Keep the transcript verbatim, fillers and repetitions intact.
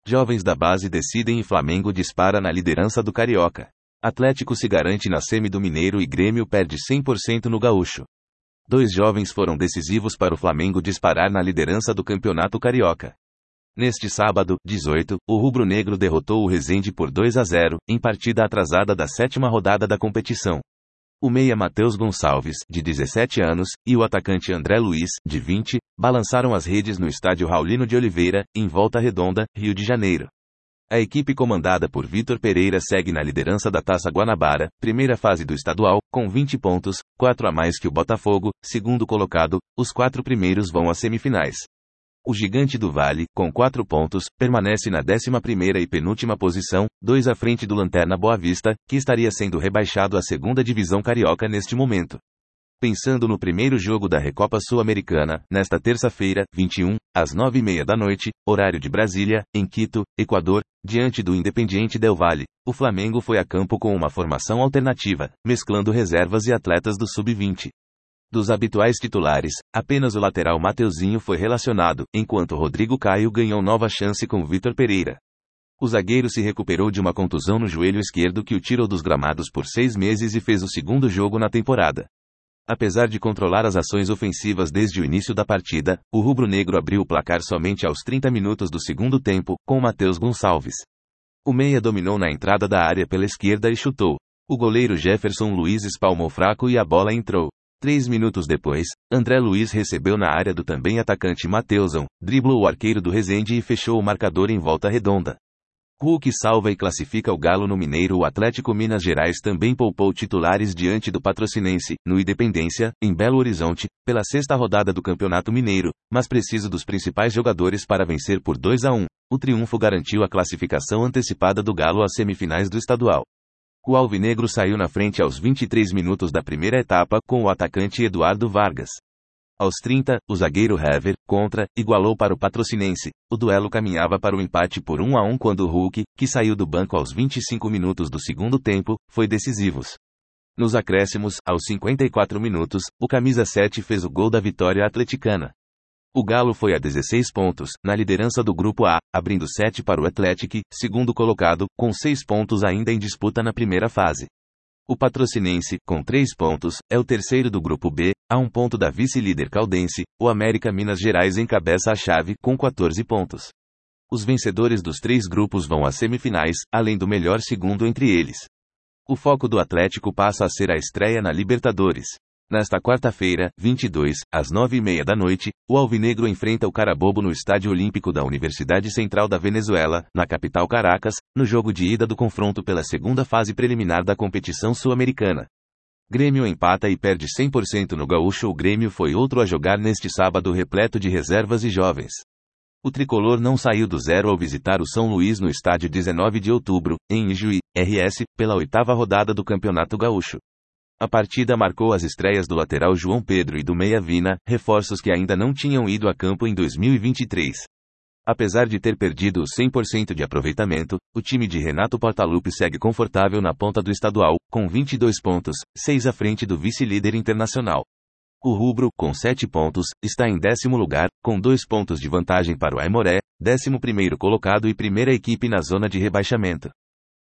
Jovens da base decidem e Flamengo dispara na liderança do Carioca. Atlético se garante na semi do Mineiro e Grêmio perde cem por cento no Gaúcho. Dois jovens foram decisivos para o Flamengo disparar na liderança do Campeonato Carioca. Neste sábado, dezoito, o rubro-negro derrotou o Resende por dois a zero, em partida atrasada da sétima rodada da competição. O meia Matheus Gonçalves, de dezessete anos, e o atacante André Luiz, de vinte, balançaram as redes no estádio Raulino de Oliveira, em Volta Redonda, Rio de Janeiro. A equipe comandada por Vitor Pereira segue na liderança da Taça Guanabara, primeira fase do estadual, com vinte pontos, quatro a mais que o Botafogo, segundo colocado. Os quatro primeiros vão às semifinais. O Gigante do Vale, com quatro pontos, permanece na décima primeira e penúltima posição, dois à frente do Lanterna Boa Vista, que estaria sendo rebaixado à segunda divisão carioca neste momento. Pensando no primeiro jogo da Recopa Sul-Americana, nesta terça-feira, vinte e um, às nove e meia da noite, horário de Brasília, em Quito, Equador, diante do Independiente Del Valle, o Flamengo foi a campo com uma formação alternativa, mesclando reservas e atletas do sub vinte. Dos habituais titulares, apenas o lateral Mateuzinho foi relacionado, enquanto Rodrigo Caio ganhou nova chance com Vitor Pereira. O zagueiro se recuperou de uma contusão no joelho esquerdo que o tirou dos gramados por seis meses e fez o segundo jogo na temporada. Apesar de controlar as ações ofensivas desde o início da partida, o rubro-negro abriu o placar somente aos trinta minutos do segundo tempo, com Matheus Gonçalves. O meia dominou na entrada da área pela esquerda e chutou. O goleiro Jefferson Luiz espalmou fraco e a bola entrou. Três minutos depois, André Luiz recebeu na área do também atacante Mateuson, driblou o arqueiro do Resende e fechou o marcador em Volta Redonda. Hulk salva e classifica o Galo no Mineiro. O Atlético Minas Gerais também poupou titulares diante do Patrocinense, no Independência, em Belo Horizonte, pela sexta rodada do Campeonato Mineiro, mas precisa dos principais jogadores para vencer por dois a um. O triunfo garantiu a classificação antecipada do Galo às semifinais do estadual. O alvinegro saiu na frente aos vinte e três minutos da primeira etapa com o atacante Eduardo Vargas. Aos trinta, o zagueiro Hever, contra, igualou para o Patrocinense. O duelo caminhava para o empate por um a um quando o Hulk, que saiu do banco aos vinte e cinco minutos do segundo tempo, foi decisivo. Nos acréscimos, aos cinquenta e quatro minutos, o camisa sete fez o gol da vitória atleticana. O Galo foi a dezesseis pontos, na liderança do Grupo A, abrindo sete para o Atlético, segundo colocado, com seis pontos ainda em disputa na primeira fase. O Patrocinense, com três pontos, é o terceiro do Grupo B, a um ponto da vice-líder Caldense. O América Minas Gerais encabeça a chave, com quatorze pontos. Os vencedores dos três grupos vão às semifinais, além do melhor segundo entre eles. O foco do Atlético passa a ser a estreia na Libertadores. Nesta quarta-feira, vinte e dois, às nove e meia da noite, o alvinegro enfrenta o Carabobo no Estádio Olímpico da Universidade Central da Venezuela, na capital Caracas, no jogo de ida do confronto pela segunda fase preliminar da competição sul-americana. Grêmio empata e perde cem por cento no Gaúcho. O Grêmio foi outro a jogar neste sábado repleto de reservas e jovens. O tricolor não saiu do zero ao visitar o São Luís no estádio dezenove de outubro, em Ijuí, R S, pela oitava rodada do Campeonato Gaúcho. A partida marcou as estreias do lateral João Pedro e do meia Vina, reforços que ainda não tinham ido a campo em dois mil e vinte e três. Apesar de ter perdido os cem por cento de aproveitamento, o time de Renato Portaluppi segue confortável na ponta do estadual, com vinte e dois pontos, seis à frente do vice-líder internacional. O rubro, com sete pontos, está em décimo lugar, com dois pontos de vantagem para o Aimoré, décimo primeiro colocado e primeira equipe na zona de rebaixamento.